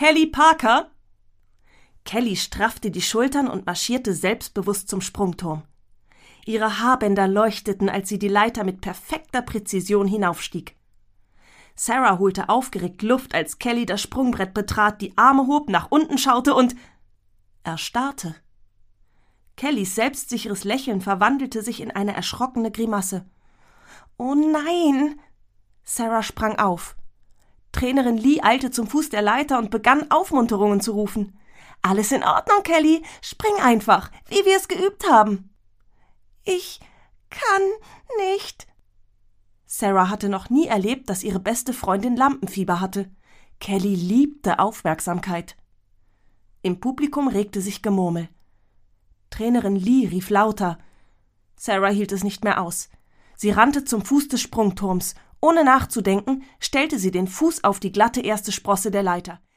Kelly Parker?« Kelly straffte die Schultern und marschierte selbstbewusst zum Sprungturm. Ihre Haarbänder leuchteten, als sie die Leiter mit perfekter Präzision hinaufstieg. Sarah holte aufgeregt Luft, als Kelly das Sprungbrett betrat, die Arme hob, nach unten schaute und erstarrte. Kellys selbstsicheres Lächeln verwandelte sich in eine erschrockene Grimasse. »Oh nein!« Sarah sprang auf. Trainerin Lee eilte zum Fuß der Leiter und begann Aufmunterungen zu rufen. »Alles in Ordnung, Kelly. Spring einfach, wie wir es geübt haben.« »Ich kann nicht.« Sarah hatte noch nie erlebt, dass ihre beste Freundin Lampenfieber hatte. Kelly liebte Aufmerksamkeit. Im Publikum regte sich Gemurmel. Trainerin Lee rief lauter. Sarah hielt es nicht mehr aus. Sie rannte zum Fuß des Sprungturms. Ohne nachzudenken, stellte sie den Fuß auf die glatte erste Sprosse der Leiter.